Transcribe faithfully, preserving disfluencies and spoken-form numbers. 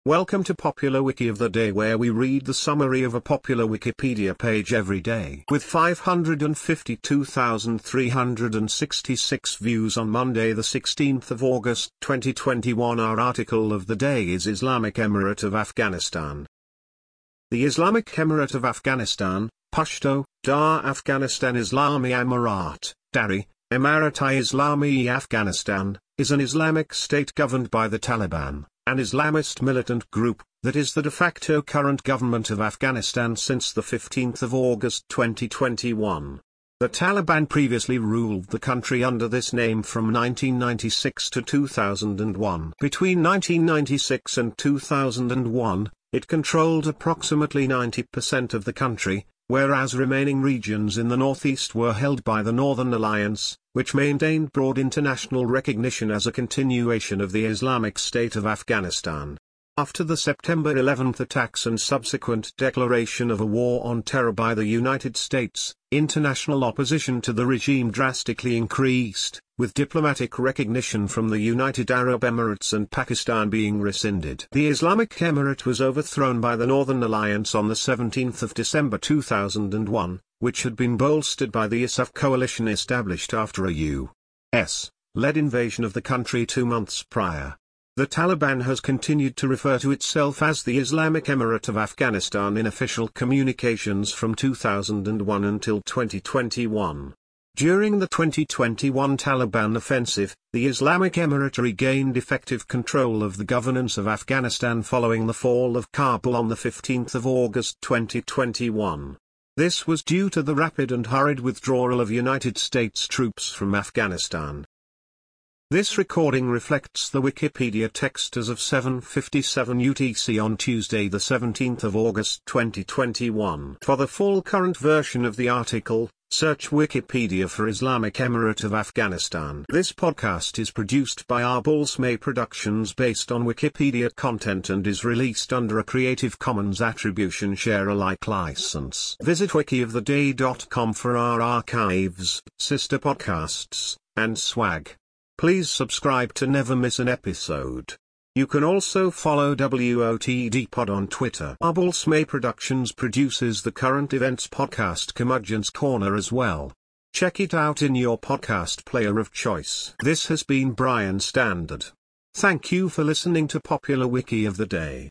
Welcome to Popular Wiki of the Day, where we read the summary of a popular Wikipedia page every day. With five hundred fifty-two thousand three hundred sixty-six views on Monday the sixteenth of August twenty twenty-one, our article of the day is Islamic Emirate of Afghanistan. The Islamic Emirate of Afghanistan, Pashto, Dar Afghanistan Islami Emirat, Dari, Emirat-i-Islami Afghanistan, is an Islamic state governed by the Taliban, an Islamist militant group, that is the de facto current government of Afghanistan since the fifteenth of August twenty twenty-one. The Taliban previously ruled the country under this name from nineteen ninety-six to two thousand one. Between nineteen ninety-six and two thousand one, it controlled approximately ninety percent of the country, whereas remaining regions in the northeast were held by the Northern Alliance, which maintained broad international recognition as a continuation of the Islamic State of Afghanistan. After the September eleventh attacks and subsequent declaration of a war on terror by the United States, international opposition to the regime drastically increased, with diplomatic recognition from the United Arab Emirates and Pakistan being rescinded. The Islamic Emirate was overthrown by the Northern Alliance on the seventeenth of December two thousand one, which had been bolstered by the I S A F coalition established after a U S-led invasion of the country two months prior. The Taliban has continued to refer to itself as the Islamic Emirate of Afghanistan in official communications from two thousand one until twenty twenty-one. During the twenty twenty-one Taliban offensive, the Islamic Emirate regained effective control of the governance of Afghanistan following the fall of Kabul on the fifteenth of August twenty twenty-one. This was due to the rapid and hurried withdrawal of United States troops from Afghanistan. This recording reflects the Wikipedia text as of seven fifty-seven U T C on Tuesday the seventeenth of August twenty twenty-one. For the full current version of the article, search Wikipedia for Islamic Emirate of Afghanistan. This podcast is produced by Arbulsmay Productions based on Wikipedia content and is released under a Creative Commons Attribution Share Alike license. Visit wiki of the day dot com for our archives, sister podcasts, and swag. Please subscribe to never miss an episode. You can also follow W O T D Pod on Twitter. Arbulsmay Productions produces the current events podcast Curmudgeon's Corner as well. Check it out in your podcast player of choice. This has been Brian Standard. Thank you for listening to Popular Wiki of the Day.